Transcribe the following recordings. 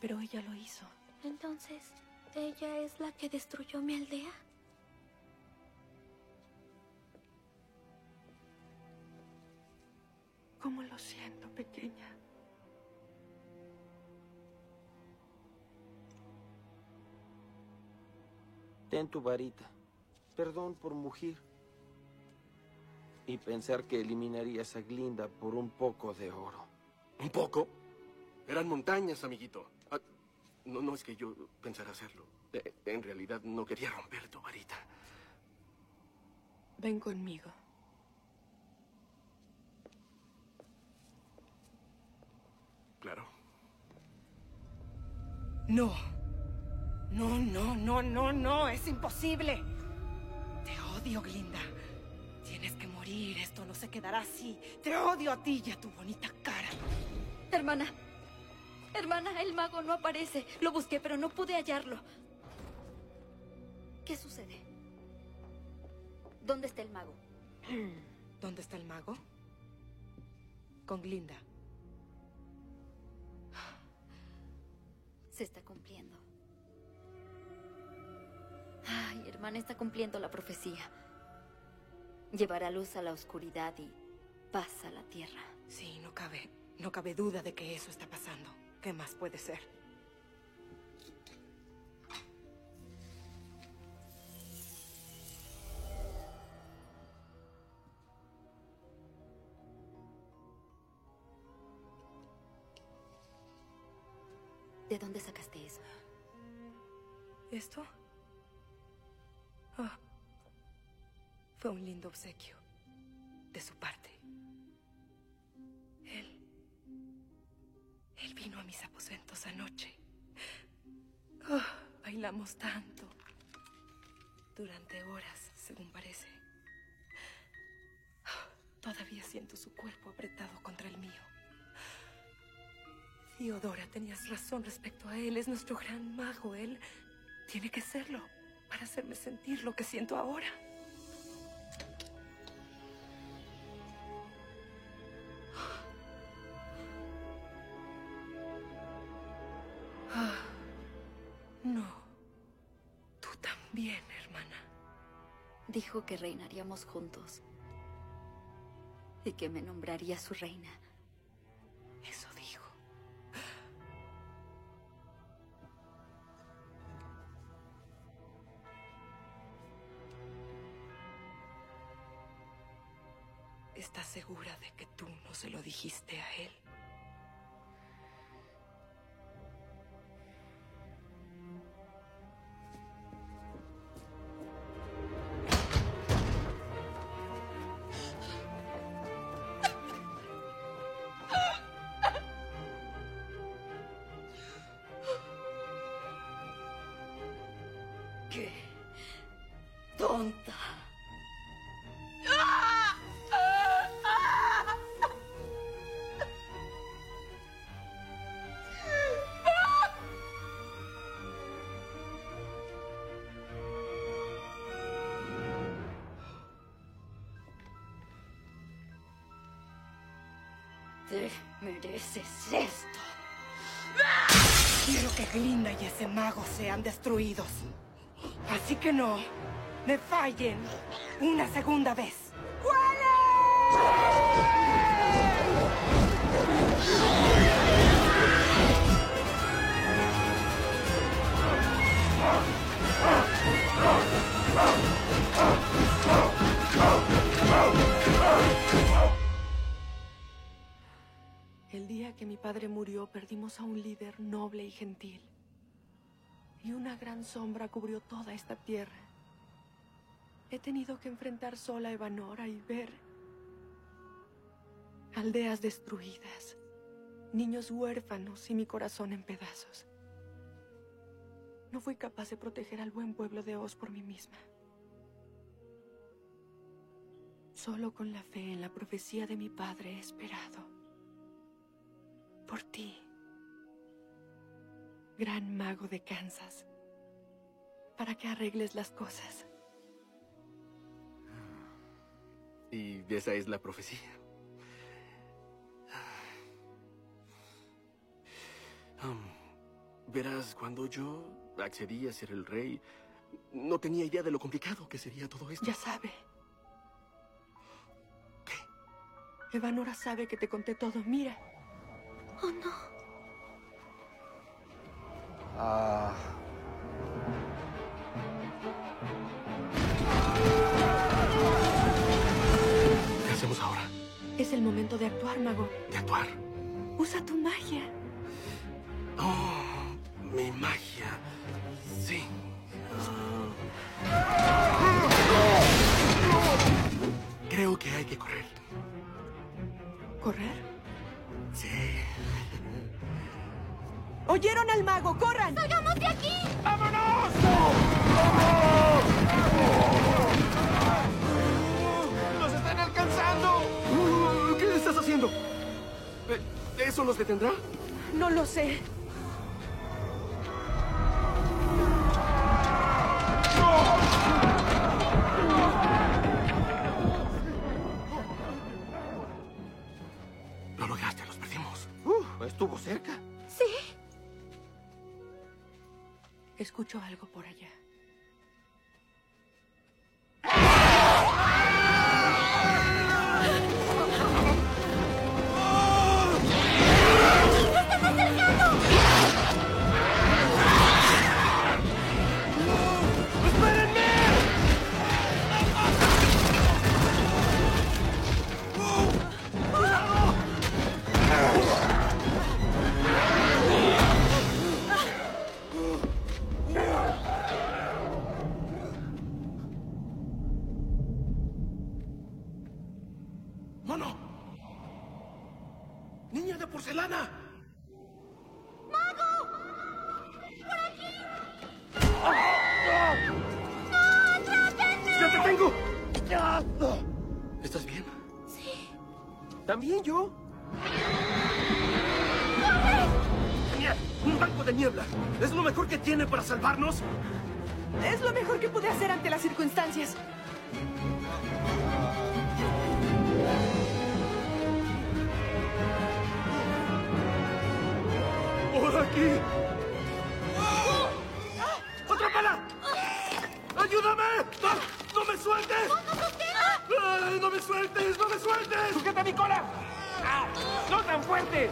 pero ella lo hizo. Entonces, ¿ella es la que destruyó mi aldea? ¿Cómo lo siento, pequeña? Ten tu varita. Perdón por mugir. Y pensar que eliminarías a Glinda por un poco de oro. ¿Un poco? Eran montañas, amiguito. No es que yo pensara hacerlo. En realidad no quería romper tu varita. Ven conmigo. Claro. No. No, es imposible. Te odio, Glinda. Tienes que morir, esto no se quedará así. Te odio a ti y a tu bonita cara. Hermana, el mago no aparece. Lo busqué, pero no pude hallarlo. ¿Qué sucede? ¿Dónde está el mago? ¿Dónde está el mago? Con Glinda. Se está cumpliendo. Ay, hermana, está cumpliendo la profecía. Llevará luz a la oscuridad y paz a la tierra. Sí, no cabe duda de que eso está pasando. ¿Qué más puede ser? ¿De dónde sacaste eso? ¿Esto? Ah, fue un lindo obsequio de su parte. Él vino a mis aposentos anoche. Bailamos tanto. Durante horas, según parece. Todavía siento su cuerpo apretado contra el mío. Theodora, tenías razón respecto a él. Es nuestro gran mago. Él tiene que serlo para hacerme sentir lo que siento ahora. No. Tú también, hermana. Dijo que reinaríamos juntos. Y que me nombraría su reina. Eso dijo. ¿Estás segura de que tú no se lo dijiste a él? ¡Qué tonta! Te mereces esto. Quiero que Glinda y ese mago sean destruidos. Así que no me fallen una segunda vez. El día que mi padre murió, perdimos a un líder noble y gentil. Y una gran sombra cubrió toda esta tierra. He tenido que enfrentar sola a Evanora y ver aldeas destruidas, niños huérfanos y mi corazón en pedazos. No fui capaz de proteger al buen pueblo de Oz por mí misma. Solo con la fe en la profecía de mi padre he esperado. Por ti, gran mago de Kansas, para que arregles las cosas. Y esa es la profecía. Verás, cuando yo accedí a ser el rey, no tenía idea de lo complicado que sería todo esto. Ya sabe. ¿Qué? Evanora sabe que te conté todo. Mira. Oh, no. ¿Qué hacemos ahora? Es el momento de actuar, mago. ¿De actuar? Usa tu magia. Oh, mi magia. Sí. Creo que hay que correr. ¿Correr? Sí. ¡Oyeron al mago! ¡Corran! ¡Salgamos de aquí! ¡Nos están alcanzando! ¿Qué estás haciendo? ¿Eso nos detendrá? No lo sé. Lo lograste, los perdimos. Estuvo cerca. Sí. Escucho algo por allá. ¡Mono! ¡Niña de porcelana! ¡Ya te tengo! ¿Estás bien? ¿También yo? ¡Genial! ¡Un banco de niebla! ¿Es lo mejor que tiene para salvarnos? Es lo mejor que pude hacer ante las circunstancias. ¡Por aquí! ¡Atrápala! ¡Ayúdame! ¡No me sueltes! ¡Ay, ¡no me sueltes! ¡No me sueltes! ¡Sujeta mi cola! ¡No tan fuerte!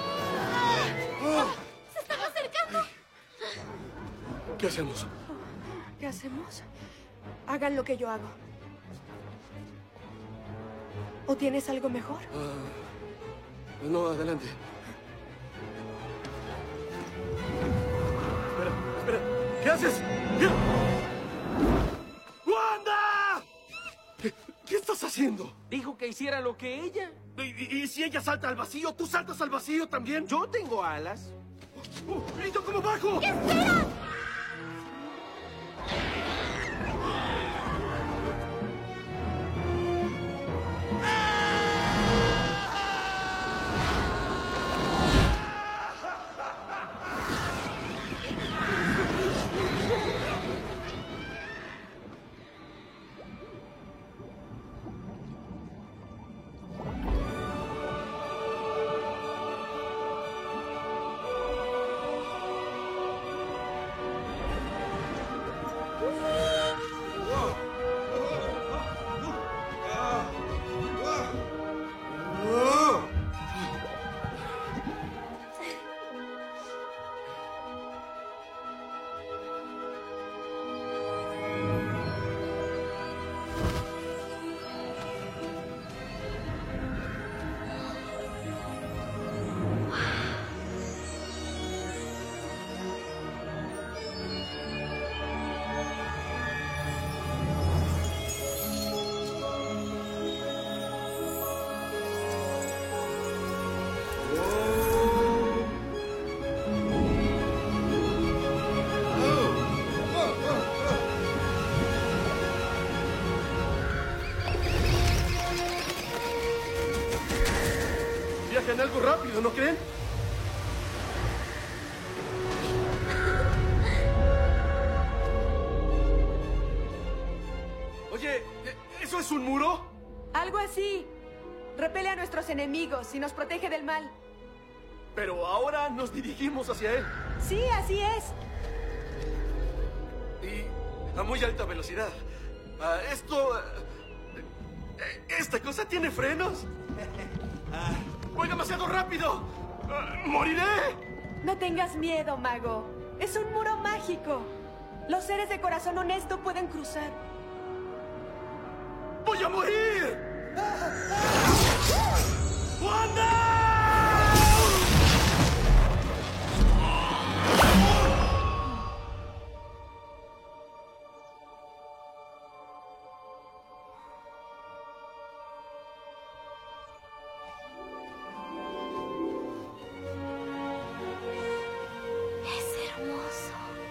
¡Se están acercando! ¿Qué hacemos? ¿Qué hacemos? Hagan lo que yo hago. ¿O tienes algo mejor? No, adelante. Espera. ¿Qué haces? ¡Wanda! ¿Qué estás haciendo? Dijo que hiciera lo que ella. ¿Y si ella salta al vacío, tú saltas al vacío también? Yo tengo alas. ¿Y yo cómo bajo? Viajan algo rápido, ¿no creen? Oye, ¿eso es un muro? Algo así. Repele a nuestros enemigos y nos protege del mal. Pero ahora nos dirigimos hacia él. Sí, así es. Y a muy alta velocidad. ¿Esta cosa tiene frenos? ¡Voy demasiado rápido! ¡Moriré! No tengas miedo, mago. Es un muro mágico. Los seres de corazón honesto pueden cruzar. ¡Voy a morir! ¡Wanda! Es hermoso.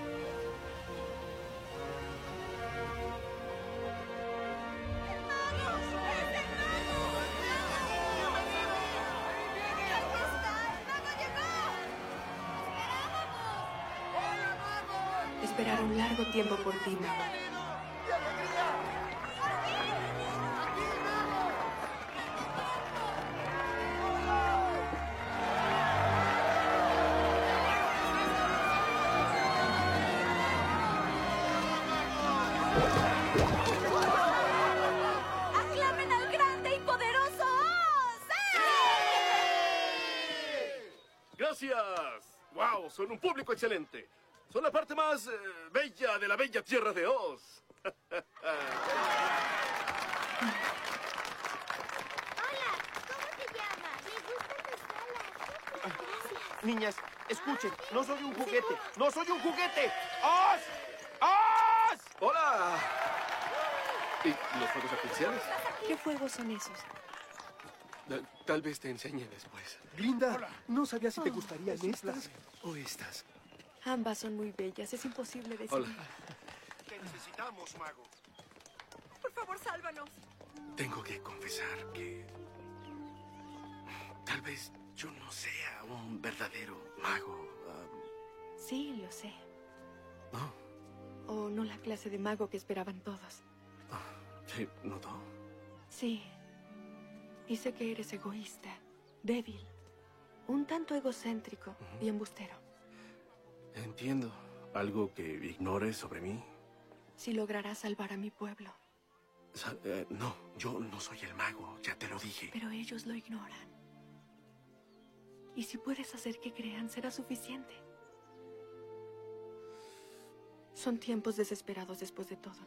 Esperar un largo tiempo por ti, mago. ¡Aclamen al grande y poderoso Oz! ¡Gracias! ¡Wow! Son un público excelente. Son la parte más bella de la bella tierra de Oz. Hola, ¿cómo te llamas? Me gustan tus alas. Gracias. Niñas, escuchen, no soy un juguete. ¡No soy un juguete! ¡Oz! ¡Oz! ¡Hola! ¿Y los fuegos artificiales? ¿Qué fuegos son esos? Tal vez te enseñe después. Glinda, no sabía si te gustarían estas o estas. Ambas son muy bellas. Es imposible decidir. Hola. Te necesitamos, mago. Por favor, sálvanos. Tengo que confesar que tal vez yo no sea un verdadero mago. Sí, lo sé. ¿No? O no la clase de mago que esperaban todos. ¿Se notó? Sí. Y sé que eres egoísta, débil, un tanto egocéntrico y embustero. Entiendo. ¿Algo que ignores sobre mí? Si lograrás salvar a mi pueblo. No, yo no soy el mago, ya te lo dije. Pero ellos lo ignoran. Y si puedes hacer que crean, será suficiente. Son tiempos desesperados después de todo.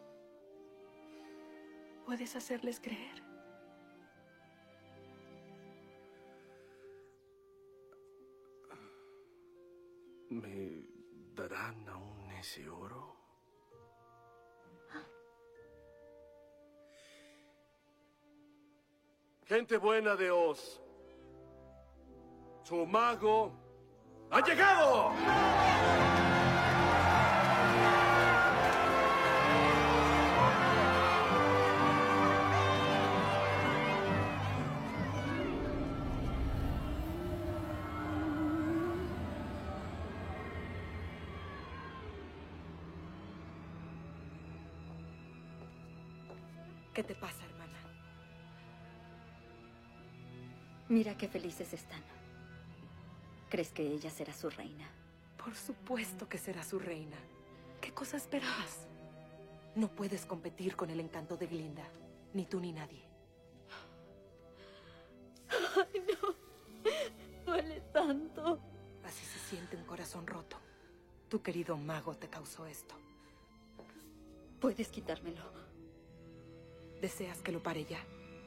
Puedes hacerles creer. ¿Me darán aún ese oro? Gente buena de Oz. Su mago ha llegado. ¿Qué te pasa, hermana? Mira qué felices están. ¿Crees que ella será su reina? Por supuesto que será su reina. ¿Qué cosa esperabas? No puedes competir con el encanto de Glinda. Ni tú ni nadie. Ay, no. Duele tanto. Así se siente un corazón roto. Tu querido mago te causó esto. Puedes quitármelo. ¿Deseas que lo pare ya?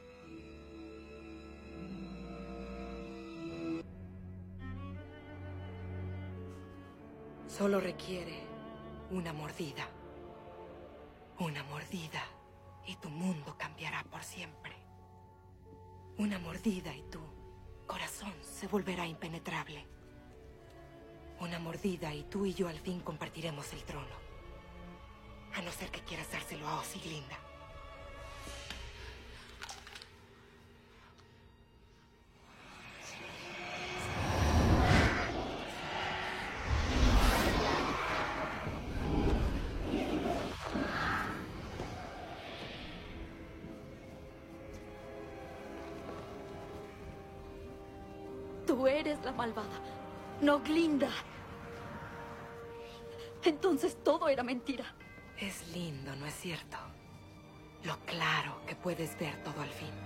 Solo requiere una mordida. Una mordida y tu mundo cambiará por siempre. Una mordida y tu corazón se volverá impenetrable. Una mordida y tú y yo al fin compartiremos el trono. A no ser que quieras dárselo a Oz y Glinda. Tú eres la malvada, no Glinda. Entonces todo era mentira. Es lindo, ¿no es cierto? Lo claro que puedes ver todo al fin.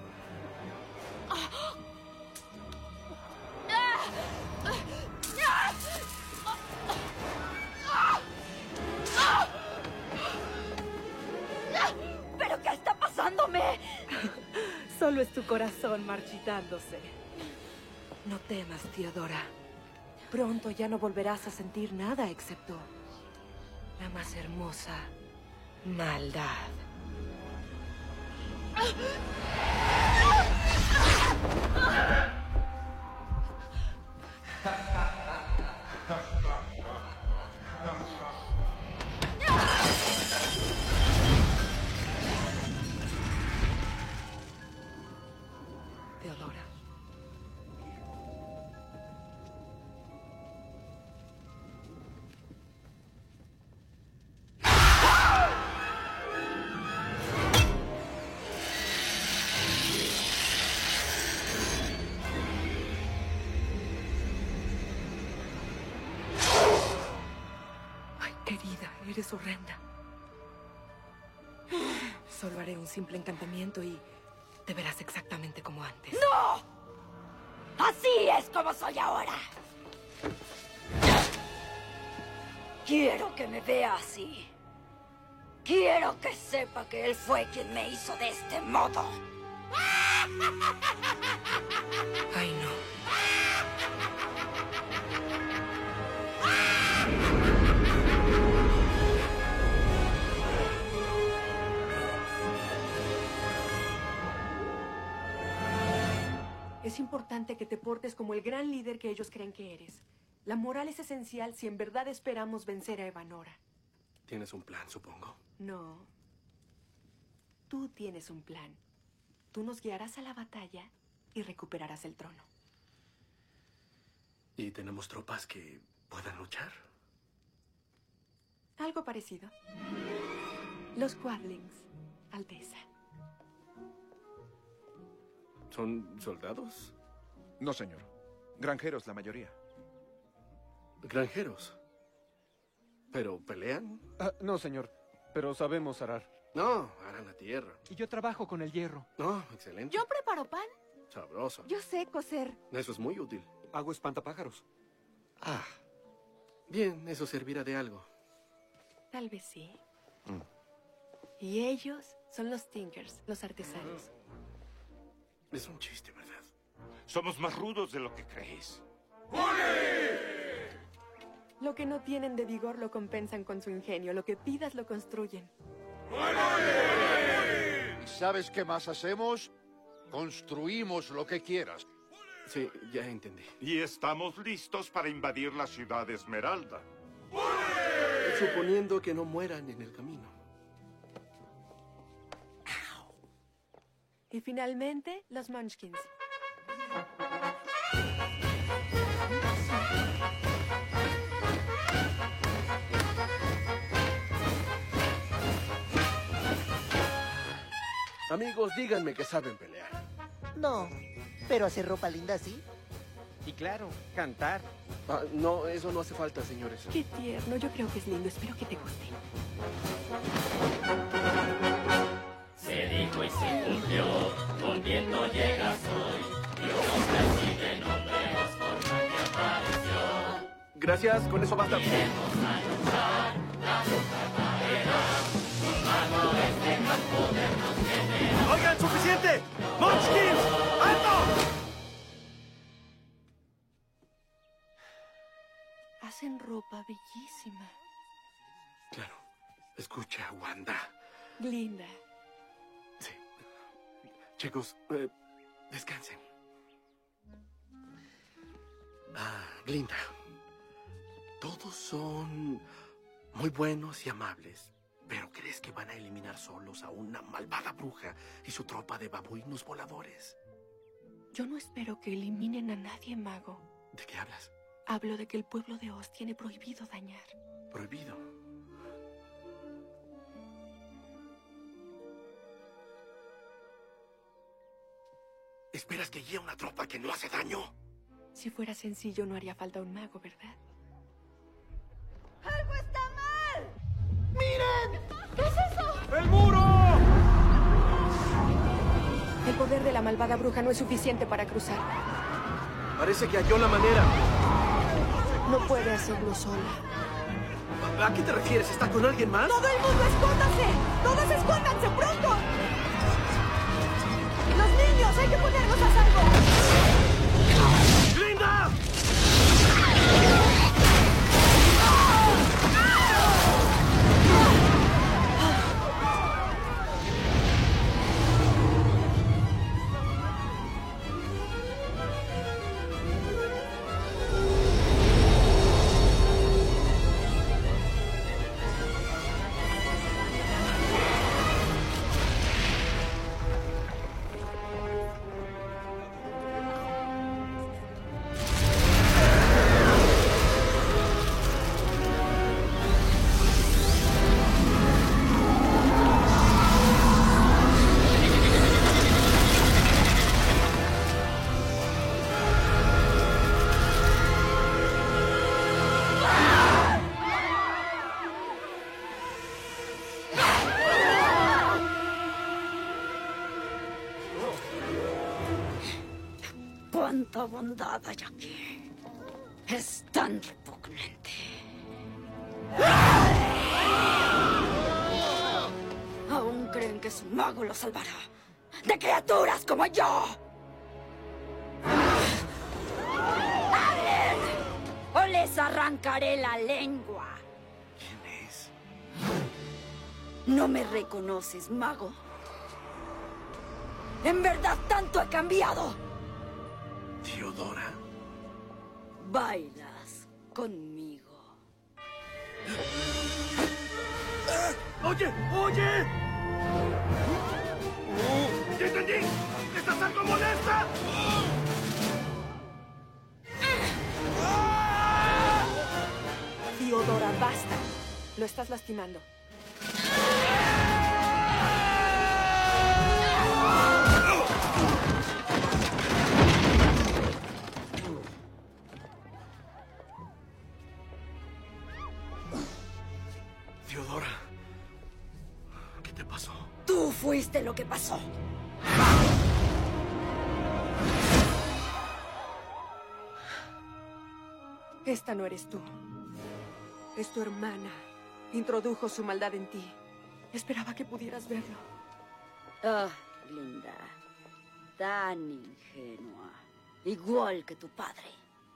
¿Pero qué está pasándome? Solo es tu corazón marchitándose. No temas, Teodora. Pronto ya no volverás a sentir nada excepto la más hermosa maldad. Teodora. Ay, querida, eres horrenda. Solo haré un simple encantamiento y te verás exactamente como antes. ¡No! Así es como soy ahora. Quiero que me vea así. Quiero que sepa que él fue quien me hizo de este modo. Ay, no. Es importante que te portes como el gran líder que ellos creen que eres. La moral es esencial si en verdad esperamos vencer a Evanora. Tienes un plan, supongo. No. Tú tienes un plan. Tú nos guiarás a la batalla y recuperarás el trono. ¿Y tenemos tropas que puedan luchar? Algo parecido. Los Quadlings, Alteza. ¿Son soldados? No, señor. Granjeros, la mayoría. ¿Granjeros? ¿Pero pelean? No, señor, pero sabemos arar. No, aran la tierra. Y yo trabajo con el hierro. No, excelente. Yo preparo pan. Sabroso. Yo sé coser. Eso es muy útil. Hago espantapájaros. Ah. Bien, eso servirá de algo. Tal vez sí. Y ellos son los Tinkers, los artesanos. Es un chiste, ¿verdad? Somos más rudos de lo que crees. Lo que no tienen de vigor lo compensan con su ingenio. Lo que pidas lo construyen. ¿Y sabes qué más hacemos? Construimos lo que quieras. Sí, ya entendí. Y estamos listos para invadir la ciudad de Esmeralda. Suponiendo que no mueran en el camino. Y finalmente, los Munchkins. Amigos, díganme que saben pelear. No, pero hacer ropa linda sí. Y claro, cantar. Ah, no, eso no hace falta, señores. Qué tierno. Yo creo que es lindo. Espero que te guste. Se dijo y se cumplió, volviendo llegas hoy, y unos persiguen, nos vemos forma que apareció. Gracias, con eso basta. Iremos a luchar, la roca caerá, tu mano este gran poder nos tiene. ¡Oigan, suficiente! ¡Munchkins! ¡Alto! Hacen ropa bellísima. Claro. Escucha, Wanda. Glinda. Sí. Chicos, descansen. Glinda. Todos son muy buenos y amables. ¿Pero crees que van a eliminar solos a una malvada bruja y su tropa de babuinos voladores? Yo no espero que eliminen a nadie, mago. ¿De qué hablas? Hablo de que el pueblo de Oz tiene prohibido dañar. ¿Prohibido? ¿Esperas que guíe una tropa que no hace daño? Si fuera sencillo, no haría falta un mago, ¿verdad? ¡Algo está de la malvada bruja no es suficiente para cruzar. Parece que halló la manera. No puede hacerlo sola. ¿A qué te refieres? ¿Está con alguien más? ¡Todo el mundo escóndanse! ¡Todos escóndanse pronto! ¡Los niños! ¡Hay que ponernos a salvo! ¡Glinda! ¡Cuánta bondad hay aquí! Es tan repugnante. ¿Aún creen que su mago los salvará de criaturas como yo? ¡Hablen! ¡O les arrancaré la lengua! ¿Quién es? ¿No me reconoces, mago? ¿En verdad tanto he cambiado? Teodora. Bailas conmigo. ¡Oye! ¡Oye! ¡Ya entendí! ¡Estás algo molesta! Teodora, basta. Lo estás lastimando. Teodora, ¿qué te pasó? Tú fuiste lo que pasó. Esta no eres tú. Es tu hermana. Introdujo su maldad en ti. Esperaba que pudieras verlo. Ah, Linda. Tan ingenua. Igual que tu padre.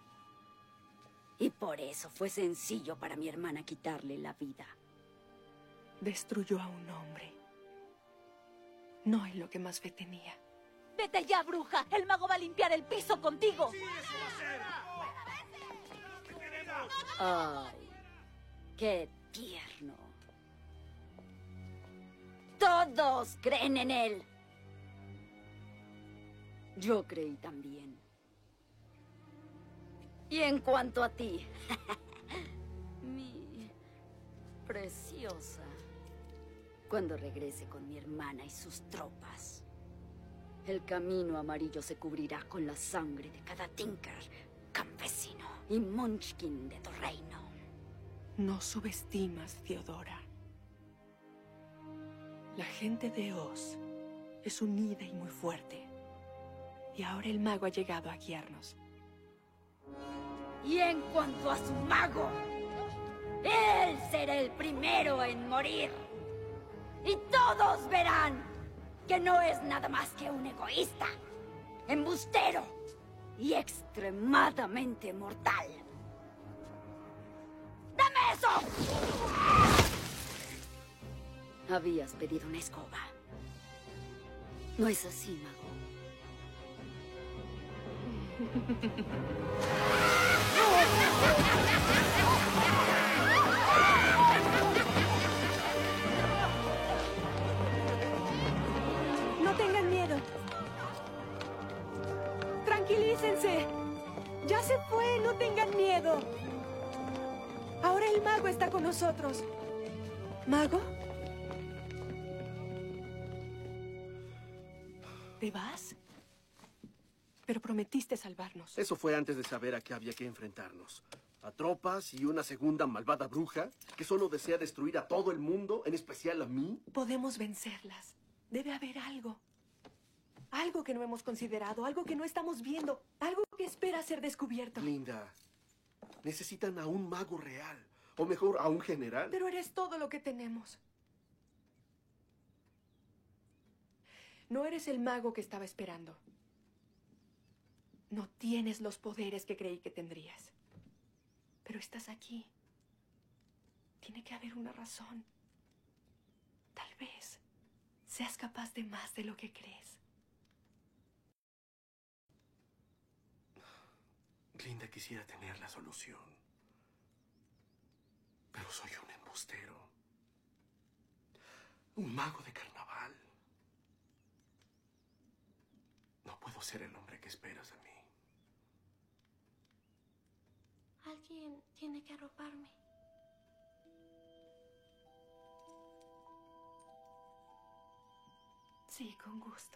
Y por eso fue sencillo para mi hermana quitarle la vida. Destruyó a un hombre. No en lo que más fe tenía. ¡Vete ya, bruja! ¡El mago va a limpiar el piso contigo! Ay, qué tierno. Todos creen en él. Yo creí también. Y en cuanto a ti, mi preciosa, cuando regrese con mi hermana y sus tropas, el camino amarillo se cubrirá con la sangre de cada tinker, campesino y munchkin de tu reino. No subestimas, Teodora. La gente de Oz es unida y muy fuerte. Y ahora el mago ha llegado a guiarnos. Y en cuanto a su mago, él será el primero en morir. Y todos verán que no es nada más que un egoísta, embustero y extremadamente mortal. ¡Dame eso! Habías pedido una escoba. ¿No es así, mago? No tengan miedo. Tranquilícense. Ya se fue, no tengan miedo. Ahora el mago está con nosotros. ¿Mago? ¿Te vas? Pero prometiste salvarnos. Eso fue antes de saber a qué había que enfrentarnos. A tropas y una segunda malvada bruja que solo desea destruir a todo el mundo, en especial a mí. Podemos vencerlas. Debe haber algo. Algo que no hemos considerado, algo que no estamos viendo, algo que espera ser descubierto. Glinda, necesitan a un mago real. O mejor, a un general. Pero eres todo lo que tenemos. No eres el mago que estaba esperando. No tienes los poderes que creí que tendrías. Pero estás aquí. Tiene que haber una razón. Tal vez seas capaz de más de lo que crees. Glinda, quisiera tener la solución. Pero soy un embustero. Un mago de carnaval. No puedo ser el hombre que esperas de mí. Alguien tiene que arroparme. Sí, con gusto.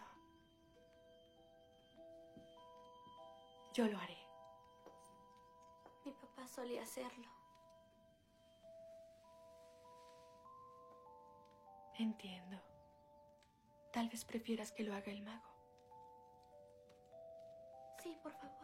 Yo lo haré. Mi papá solía hacerlo. Entiendo. Tal vez prefieras que lo haga el mago. Sí, por favor.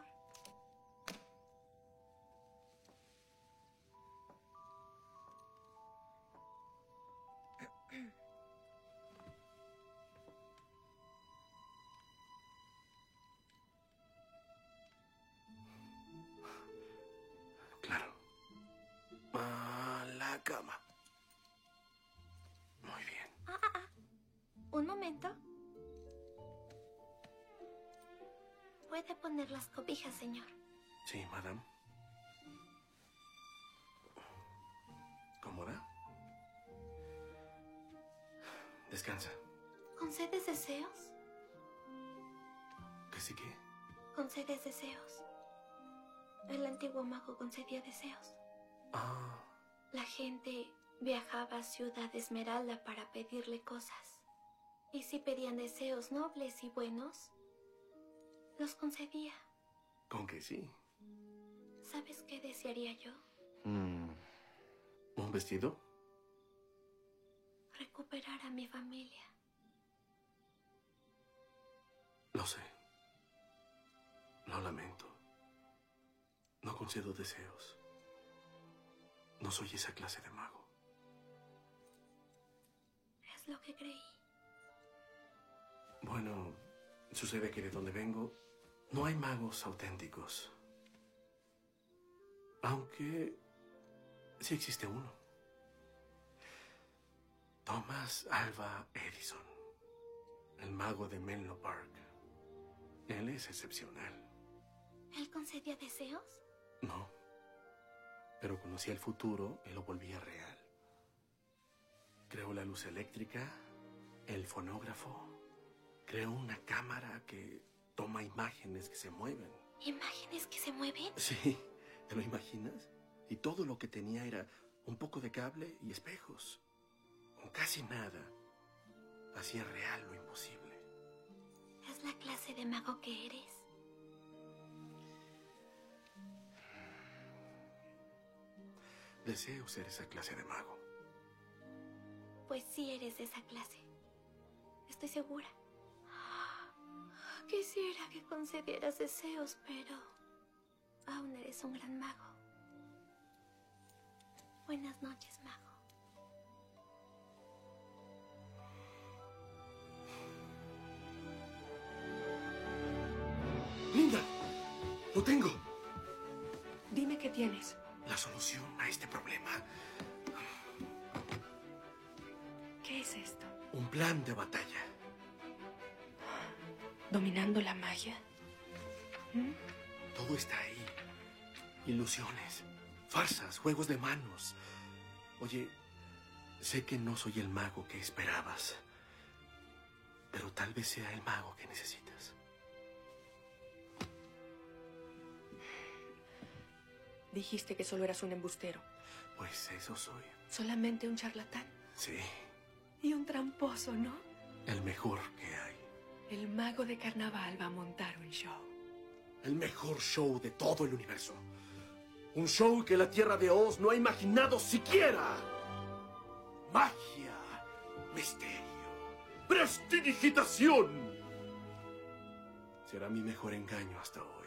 Claro. A la cama. Muy bien. Un momento. ¿Puede poner las cobijas, señor? Sí, madame. ¿Cómoda? Descansa. ¿Concedes deseos? ¿Qué sí que? ¿Concedes deseos? El antiguo mago concedía deseos. Ah, La gente viajaba a Ciudad Esmeralda para pedirle cosas. Y si pedían deseos nobles y buenos, los concedía. con que sí. ¿Sabes qué desearía yo? ¿Un vestido? Recuperar a mi familia. Lo sé. Lo lamento. No concedo deseos. No soy esa clase de mago. Es lo que creí. Bueno, sucede que de donde vengo no hay magos auténticos. Aunque sí existe uno. Thomas Alva Edison, el mago de Menlo Park. Él es excepcional. ¿Él concedía deseos? No, pero conocía el futuro y lo volvía real. Creó la luz eléctrica, el fonógrafo. Creó una cámara que toma imágenes que se mueven. ¿Imágenes que se mueven? Sí, ¿te lo imaginas? Y todo lo que tenía era un poco de cable y espejos. Con casi nada. Hacía real lo imposible. ¿Es la clase de mago que eres? Deseo ser esa clase de mago. Pues sí eres de esa clase. Estoy segura. Quisiera que concedieras deseos, pero aún eres un gran mago. Buenas noches, mago. ¡Linda! ¡Lo tengo! Dime qué tienes. La solución a este problema. ¿Qué es esto? Un plan de batalla. ¿Dominando la magia? Todo está ahí. Ilusiones, farsas, juegos de manos. Oye, sé que no soy el mago que esperabas, pero tal vez sea el mago que necesitas. Dijiste que solo eras un embustero. Pues eso soy. Solamente un charlatán. Sí, Y un tramposo, ¿no? el mejor que hay. El mago de carnaval va a montar un show. El mejor show de todo el universo. Un show que la Tierra de Oz no ha imaginado siquiera. Magia, misterio, prestidigitación. Será mi mejor engaño hasta hoy.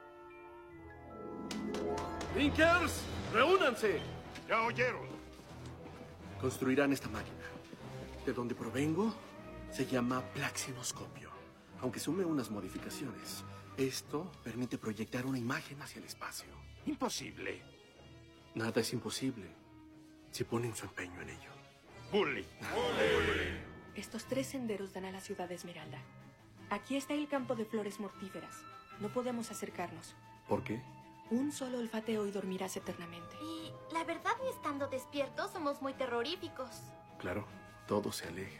¡Thinkers! ¡Reúnanse! Ya oyeron. Construirán esta máquina. De donde provengo, se llama plaxinoscopio. Aunque sume unas modificaciones. Esto permite proyectar una imagen hacia el espacio. Imposible. Nada es imposible si ponen su empeño en ello. Bully. Estos 3 senderos dan a la ciudad de Esmeralda. Aquí está el campo de flores mortíferas. No podemos acercarnos. ¿Por qué? Un solo olfateo y dormirás eternamente. Y la verdad, estando despiertos, somos muy terroríficos. Claro, todo se aleja.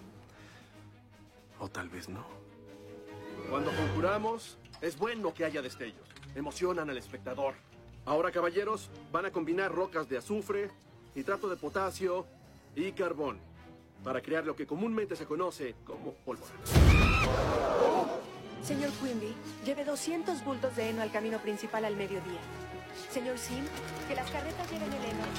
O tal vez no. Cuando conjuramos, es bueno que haya destellos. Emocionan al espectador. Ahora, caballeros, van a combinar rocas de azufre, nitrato de potasio y carbón para crear lo que comúnmente se conoce como pólvora. Señor Quimby, lleve 200 bultos de heno al camino principal al mediodía. Señor Sim, que las carretas lleven el heno.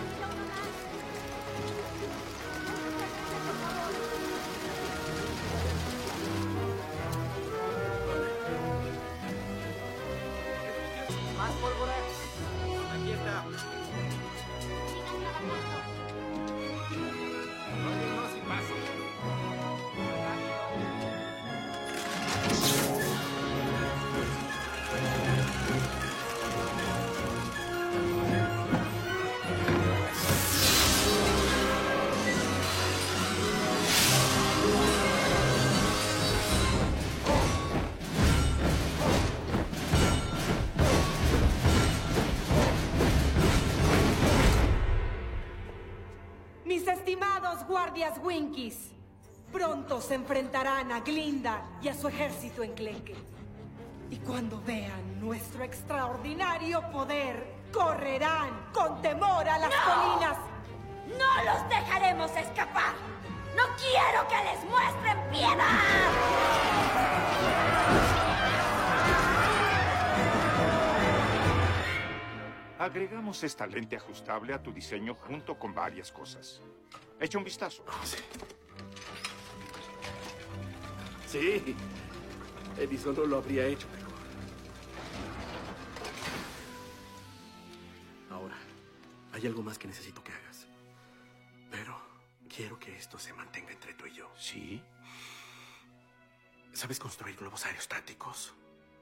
¿Más pólvora? Aquí está. Sigan trabajando. Rólenlos y pasen. Mis estimados guardias Winkies, pronto se enfrentarán a Glinda y a su ejército enclenque. Y cuando vean nuestro extraordinario poder, correrán con temor a las colinas. ¡No los dejaremos escapar! ¡No quiero que les muestren piedad! Agregamos esta lente ajustable a tu diseño junto con varias cosas. Echa un vistazo. Sí. Edison no lo habría hecho mejor. Ahora, hay algo más que necesito que hagas. Pero quiero que esto se mantenga entre tú y yo. ¿Sí? ¿Sabes construir globos aerostáticos?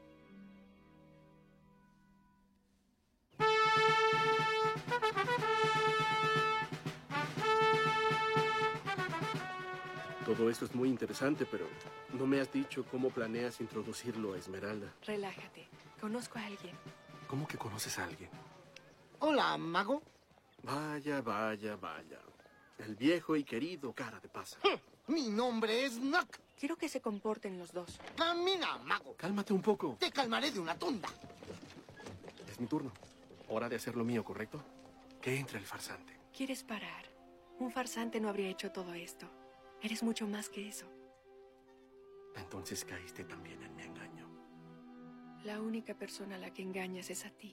Todo esto es muy interesante, pero no me has dicho cómo planeas introducirlo a Esmeralda. Relájate. Conozco a alguien. ¿Cómo que conoces a alguien? Hola, mago. Vaya, vaya, vaya. El viejo y querido cara de pasa. Mi nombre es Nock. Quiero que se comporten los dos. Camina, mago. Cálmate un poco. Te calmaré de una tunda. Es mi turno. Hora de hacer lo mío, ¿correcto? Que entre el farsante. ¿Quieres parar? Un farsante no habría hecho todo esto. Eres mucho más que eso. Entonces caíste también en mi engaño. La única persona a la que engañas es a ti.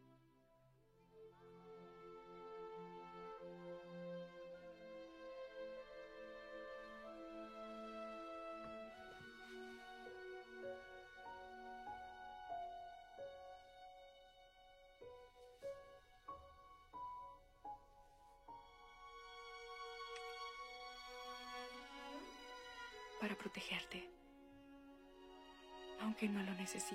Para protegerte, aunque no lo necesites.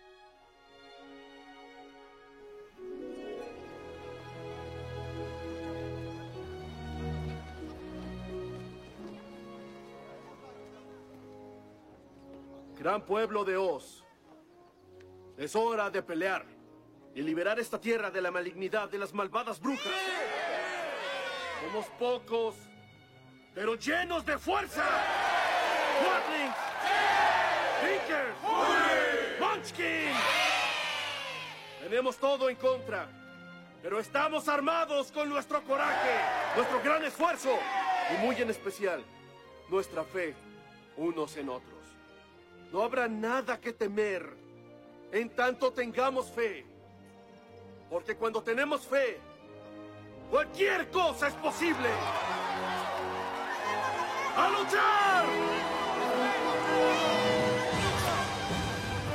Gran pueblo de Oz, es hora de pelear y liberar esta tierra de la malignidad de las malvadas brujas. Somos pocos, pero llenos de fuerza. ¡Quatlings! ¡Thinkers! ¡Munchkin! Tenemos todo en contra, pero estamos armados con nuestro coraje, nuestro gran esfuerzo y muy en especial, nuestra fe unos en otros. No habrá nada que temer en tanto tengamos fe, porque cuando tenemos fe, cualquier cosa es posible. ¡A luchar!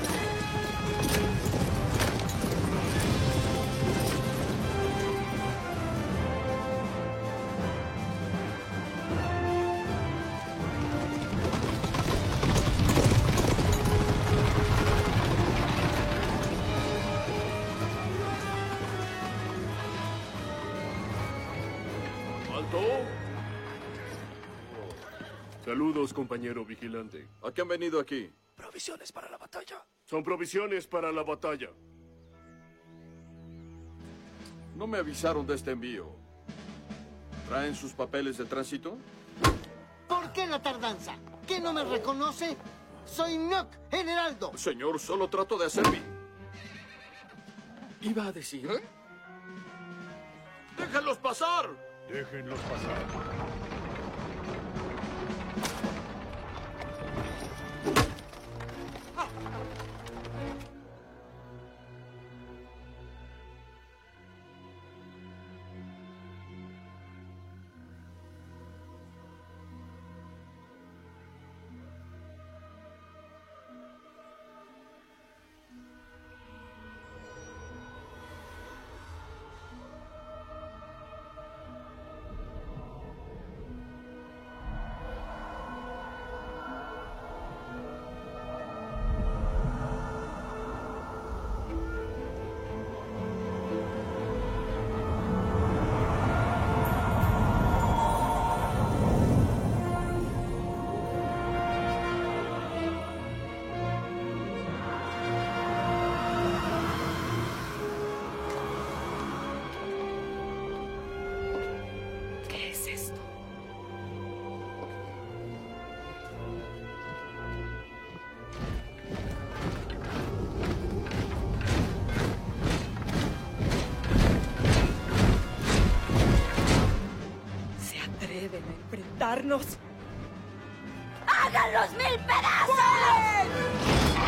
¿Alto? Saludos, compañero vigilante. ¿A qué han venido aquí? Provisiones para la batalla. Son provisiones para la batalla. No me avisaron de este envío. ¿Traen sus papeles de tránsito? ¿Por qué la tardanza? ¿Qué no me reconoce? Soy Nock, el Heraldo. Señor, solo trato de hacer mi... ¿Iba a decir? ¡Déjenlos pasar! Déjenlos pasar. ¿Qué es esto? ¿Se atreven a enfrentarnos? ¡Háganlos 1000 pedazos!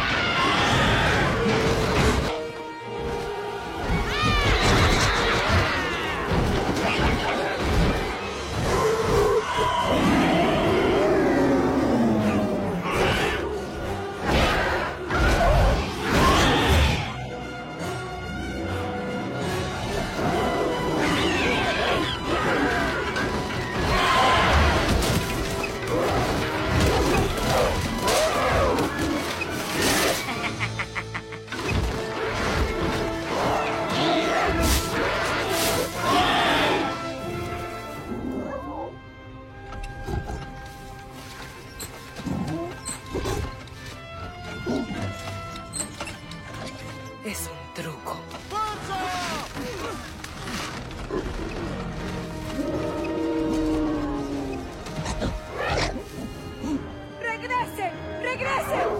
Es un truco. ¡Regresen! ¡Regresen!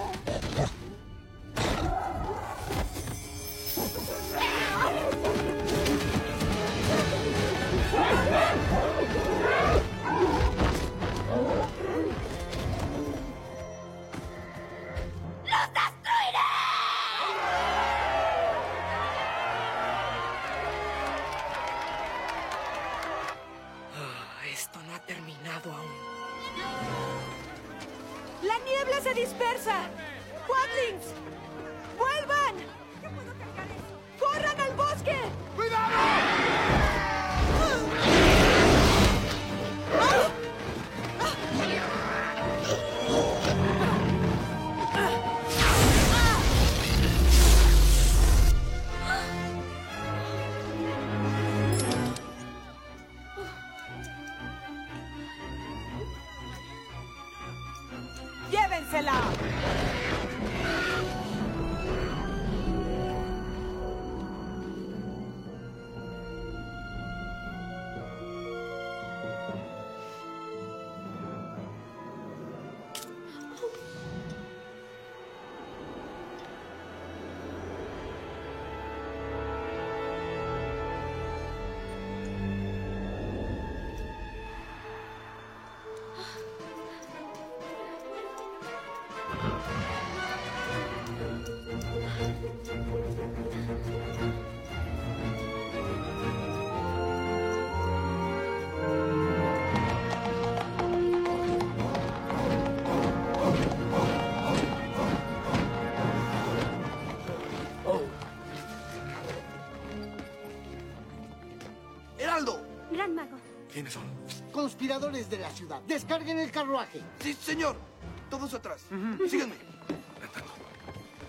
¡Los destruiré! Esto no ha terminado aún. ¡La niebla se dispersa! ¡Quadlings! ¡Vuelvan! Yo puedo cargar eso. ¡Corran al bosque! ¡Llévensela! ¡Heraldo! Gran mago. ¿Quiénes son? Conspiradores de la ciudad. Descarguen el carruaje. Sí, señor. Todos atrás. Síganme.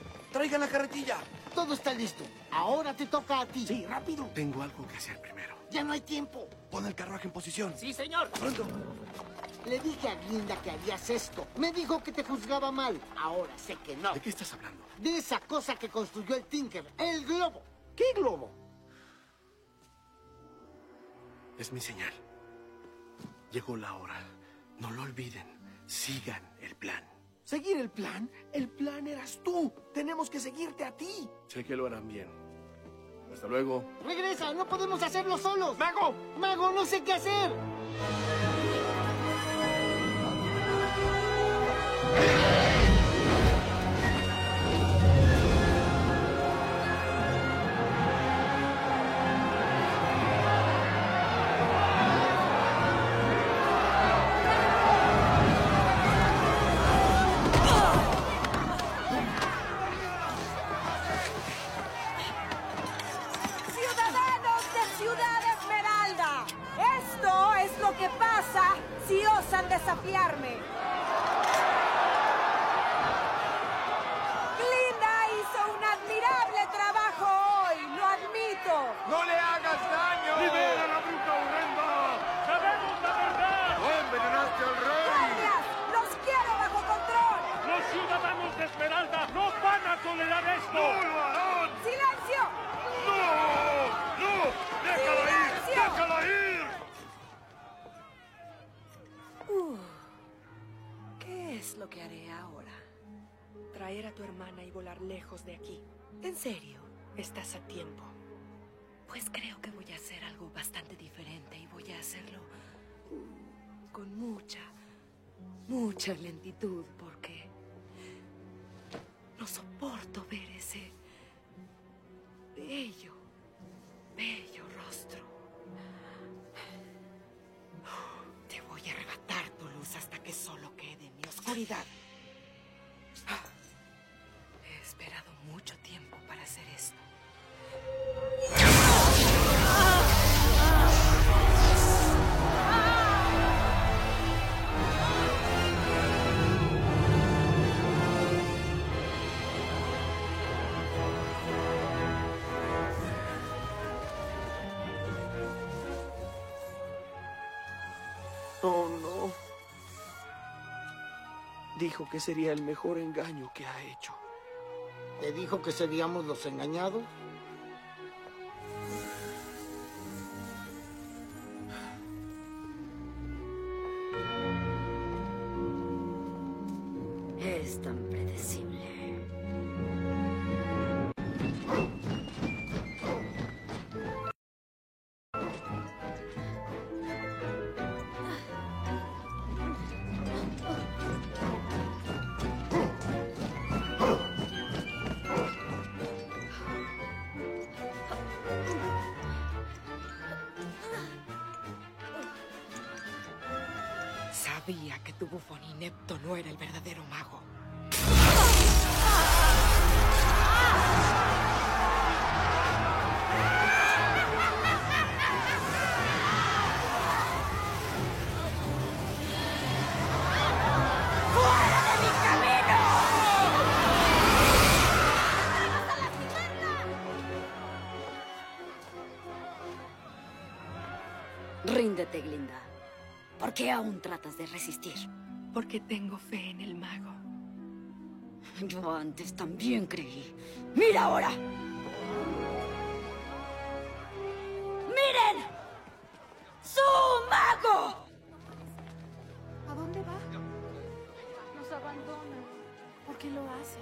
Traigan la carretilla. Todo está listo. Ahora te toca a ti. Sí, rápido. Tengo algo que hacer primero. Ya no hay tiempo. Pon el carruaje en posición. Sí, señor. Pronto. Le dije a Glinda que harías esto. Me dijo que te juzgaba mal. Ahora sé que no. ¿De qué estás hablando? De esa cosa que construyó el Tinker, el globo. ¿Qué globo? Es mi señal. Llegó la hora. No lo olviden. Sigan el plan. ¿Seguir el plan? El plan eras tú. Tenemos que seguirte a ti. Sé que lo harán bien. Hasta luego. Regresa, no podemos hacerlo solos. ¡Mago! ¡Mago, no sé qué hacer! ¡Ciudadanos de Ciudad Esmeralda! Esto es lo que pasa si osan desafiarme. Glinda hizo un admirable trabajo hoy, lo admito. ¡No le hagas daño! ¡Libera a la bruja horrenda! ¡Sabemos la verdad! ¡No envenenaste al rey! ¡Guardias! ¡Los quiero bajo control! ¡Los ciudadanos de Esmeralda no van a tolerar esto! ¡No lo harán! ¡Silencio! ¡No! ¡No! ¡Déjala ir! ¡Silencio! ¡Déjala ir! ¿Qué es lo que haré ahora? Traer a tu hermana y volar lejos de aquí. ¿En serio? Estás a tiempo. Pues creo que voy a hacer algo bastante diferente y voy a hacerlo con mucha lentitud porque no soporto ver ese bello rostro. Te voy a arrebatar tu luz hasta que solo quede mi oscuridad. He esperado mucho tiempo para hacer esto. Oh, no. Dijo que sería el mejor engaño que ha hecho. ¿Te dijo que seríamos los engañados? Es tan predecible. Sabía que tu bufón inepto no era el verdadero mago. Ríndete, Glinda. ¿Por qué aún tratas de resistir? Porque tengo fe en el mago. Yo antes también creí. ¡Mira ahora! ¡Miren! ¡Su mago! ¿A dónde va? Nos abandona. ¿Por qué lo hace?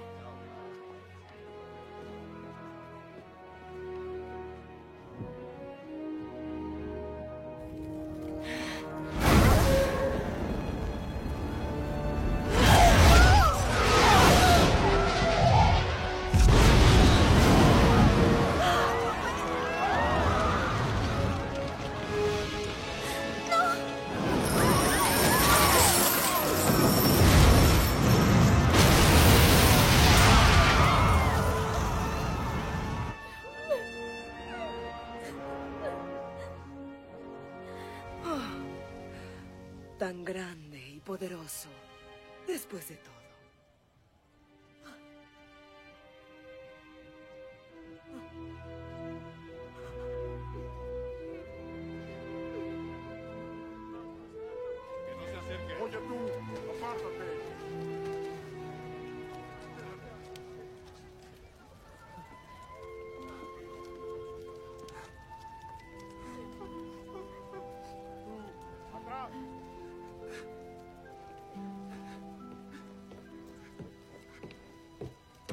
Tan grande y poderoso, después de todo.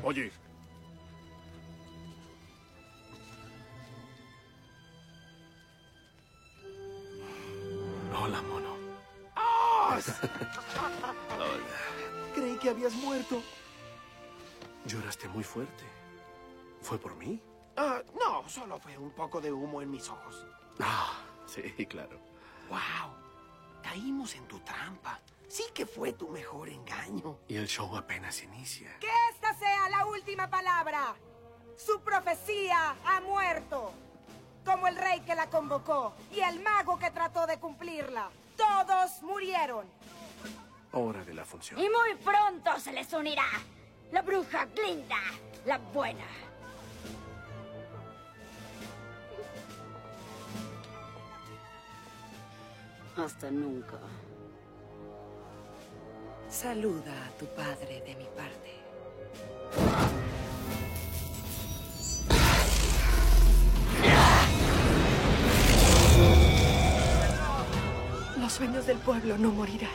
Oye. Hola, mono. ¡Oz! Hola. Creí que habías muerto. Lloraste muy fuerte. ¿Fue por mí? No, solo fue un poco de humo en mis ojos. Ah, sí, claro. ¡Wow! Caímos en tu trampa. Sí que fue tu mejor engaño. Y el show apenas inicia. Que esta sea la última palabra. Su profecía ha muerto. Como el rey que la convocó y el mago que trató de cumplirla. Todos murieron. Hora de la función. Y muy pronto se les unirá la bruja Glinda, la buena. Hasta nunca. Saluda a tu padre de mi parte. Los sueños del pueblo no morirán.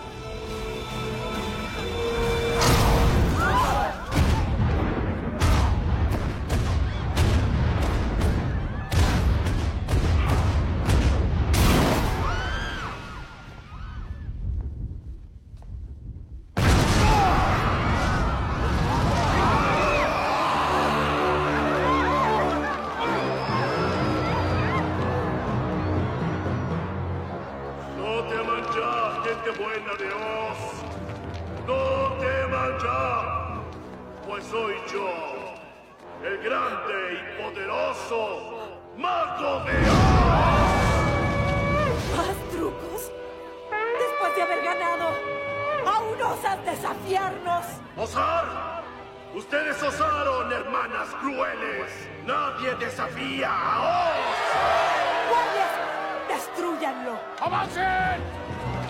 Buena de Oz, no teman ya, pues soy yo, el grande y poderoso Mago de Oz. ¿Más trucos? Después de haber ganado, ¿aún osas desafiarnos? ¡Osar! Ustedes osaron, hermanas crueles. Nadie desafía a Oz. ¡Guardias! ¡Destrúyanlo! ¡Avancen!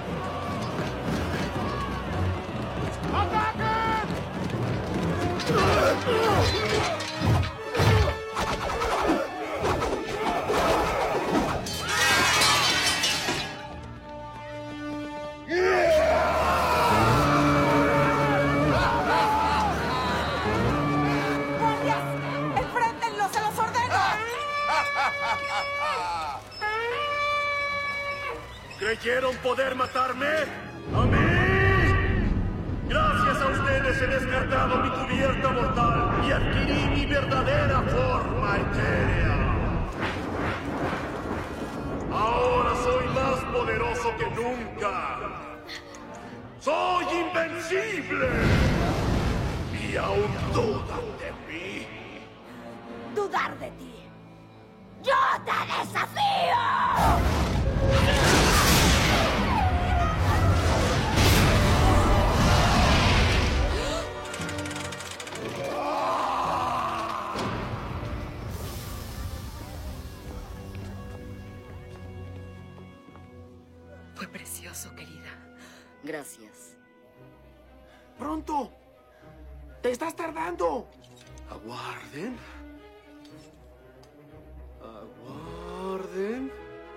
¡Guardias! ¡Enfréntenlo! ¡Se los ordeno! ¿Creyeron poder matarme? ¡A mí! Gracias a ustedes he descartado mi cubierta mortal y adquirí mi verdadera forma etérea. Ahora soy más poderoso que nunca. ¡Soy invencible! Y aún dudan de mí. ¿Dudar de ti? ¡Yo te desafío! Fue precioso, querida. Gracias. ¡Pronto! ¡Te estás tardando! Aguarden. Aguarden.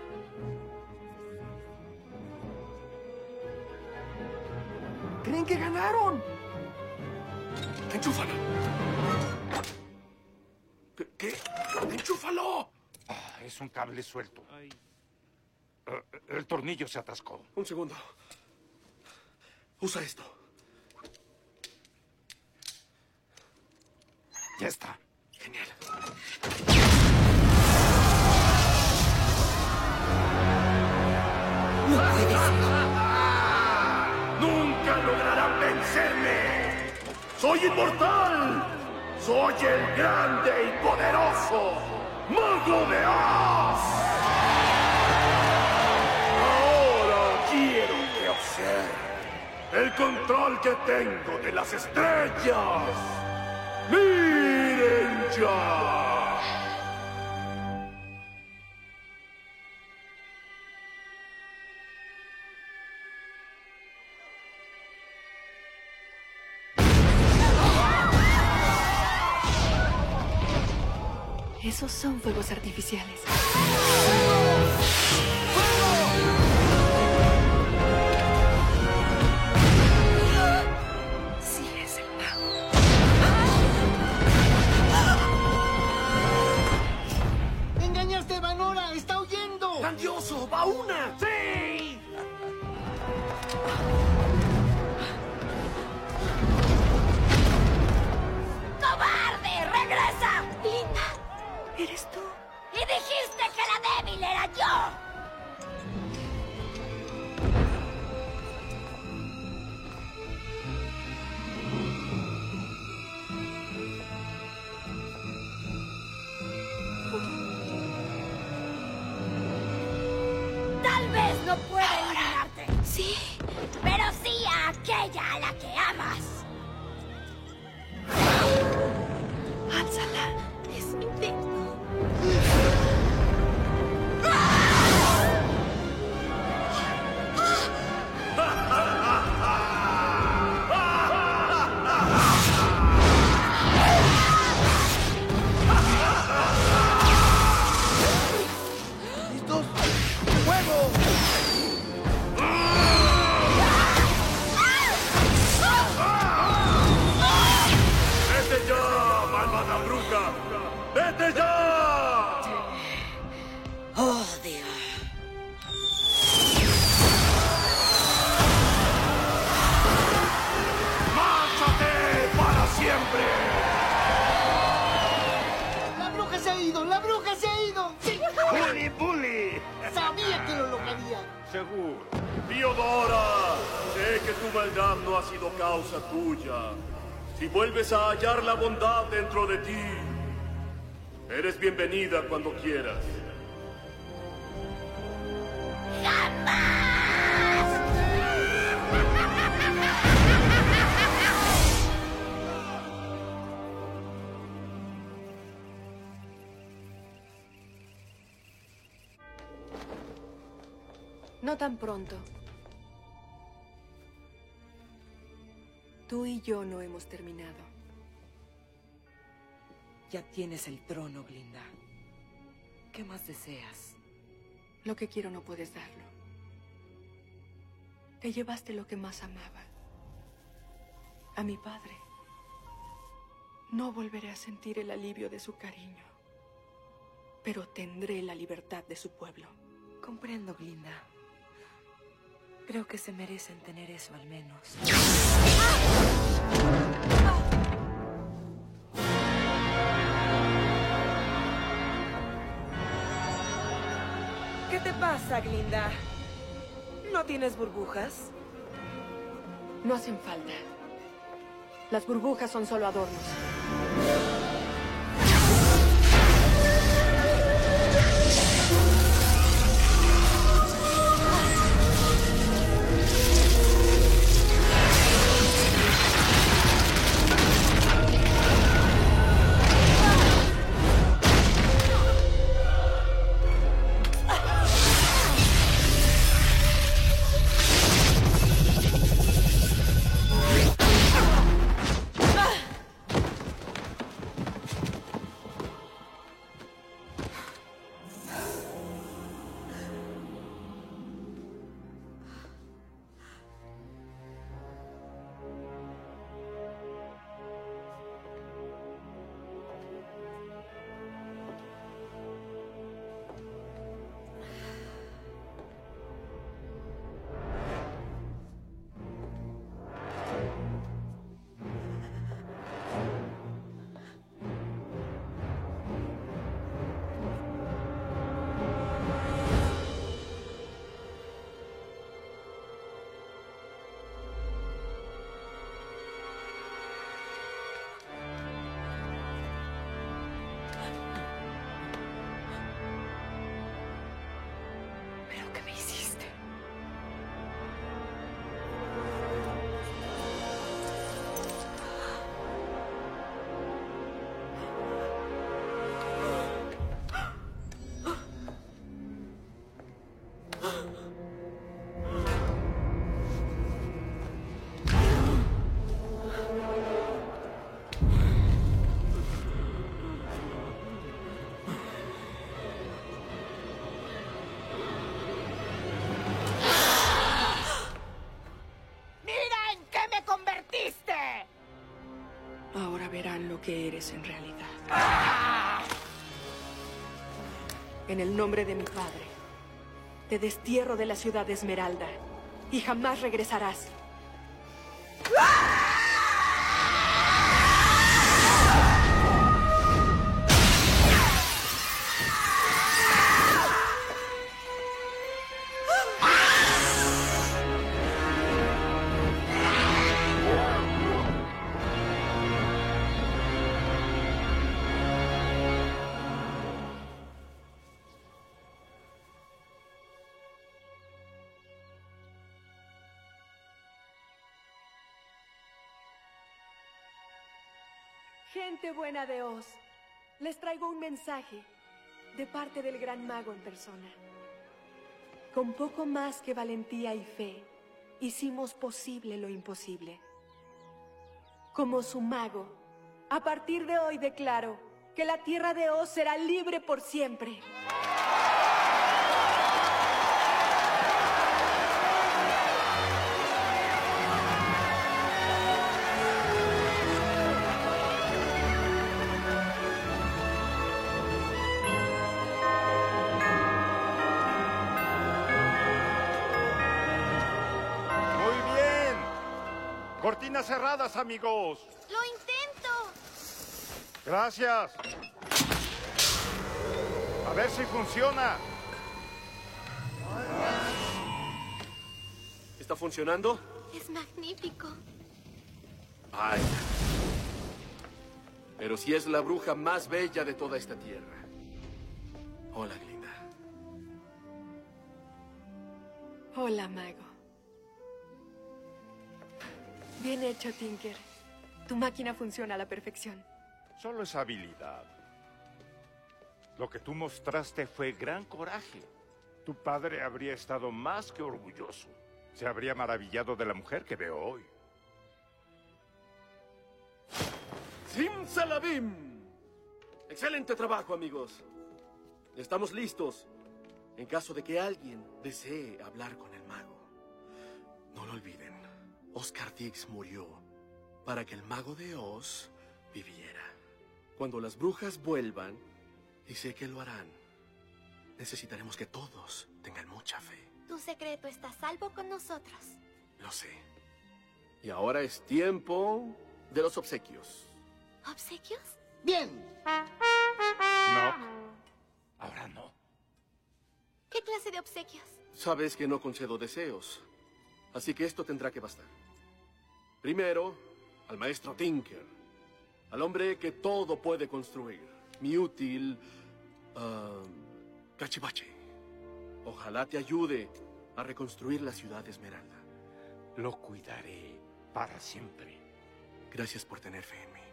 ¿Creen que ganaron? ¡Enchúfalo! ¿Qué? ¡Enchúfalo! Es un cable suelto. El tornillo se atascó. Un segundo. Usa esto. Ya está. Genial. No puede ser. ¡Nunca lograrán vencerme! ¡Soy inmortal! ¡Soy el grande y poderoso Mago de Oz! Ahora quiero que observen el control que tengo de las estrellas. ¡Miren ya! Esos son fuegos artificiales. Sí, es el mago. ¡Sí! ¡Cobarde! ¡Regresa! Linda, ¿eres tú? ¡Y dijiste que la débil era yo! Tal vez no pueda eliminarte. Sí. Pero sí a aquella a la que amas. Álzala. Es mi templo. ¿Listos? ¡Fuego! ¡Vete ya, malvada bruja! ¡Vete ya! Odio. ¡Márchate para siempre! ¡La bruja se ha ido! ¡La bruja se ha ido! ¡Sí! ¡Bully, bully! Sabía que lo lograría. Seguro. Teodora, sé que tu maldad no ha sido causa tuya. Si vuelves a hallar la bondad dentro de ti, eres bienvenida cuando quieras. No tan pronto. Tú y yo no hemos terminado. Ya tienes el trono, Glinda. ¿Qué más deseas? Lo que quiero no puedes darlo. Te llevaste lo que más amaba. A mi padre. No volveré a sentir el alivio de su cariño. Pero tendré la libertad de su pueblo. Comprendo, Glinda. Creo que se merecen tener eso al menos. ¿Qué te pasa, Glinda? ¿No tienes burbujas? No hacen falta. Las burbujas son solo adornos. ¿Pero qué me hiciste? Ahora verán lo que eres en realidad. En el nombre de mi padre, te destierro de la ciudad de Esmeralda y jamás regresarás. Gente buena de Oz, les traigo un mensaje de parte del gran mago en persona. Con poco más que valentía y fe, hicimos posible lo imposible. Como su mago, a partir de hoy declaro que la tierra de Oz será libre por siempre. Cortinas cerradas, amigos. ¡Lo intento! Gracias. A ver si funciona. ¿Está funcionando? Es magnífico. Ay. Pero si es la bruja más bella de toda esta tierra. Hola, Glinda. Hola, mago. Bien hecho, Tinker. Tu máquina funciona a la perfección. Solo es habilidad. Lo que tú mostraste fue gran coraje. Tu padre habría estado más que orgulloso. Se habría maravillado de la mujer que veo hoy. ¡Simsalabim! Excelente trabajo, amigos. Estamos listos en caso de que alguien desee hablar con el mago. No lo olviden. Oscar Dix murió para que el mago de Oz viviera. Cuando las brujas vuelvan, y sé que lo harán, necesitaremos que todos tengan mucha fe. Tu secreto está a salvo con nosotros. Lo sé. Y ahora es tiempo de los obsequios. ¿Obsequios? ¡Bien! No. Ahora no. ¿Qué clase de obsequios? Sabes que no concedo deseos, así que esto tendrá que bastar. Primero, al maestro Tinker, al hombre que todo puede construir, mi útil cachivache. Ojalá te ayude a reconstruir la ciudad de Esmeralda. Lo cuidaré para siempre. Gracias por tener fe en mí.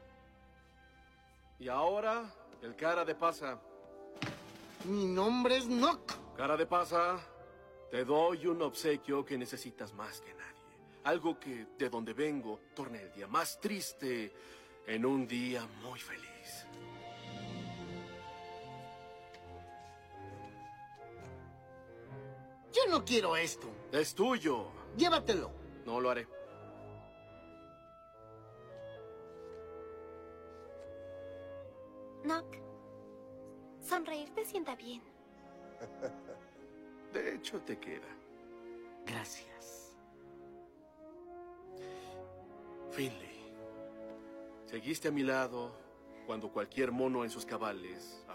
Y ahora, el cara de pasa. Mi nombre es Nock. Cara de pasa, te doy un obsequio que necesitas más que nadie. Algo que, de donde vengo, torne el día más triste en un día muy feliz. Yo no quiero esto. Es tuyo. Llévatelo. No lo haré. Nock, sonreír te sienta bien. De hecho, te queda. Gracias. Finley, seguiste a mi lado cuando cualquier mono en sus cabales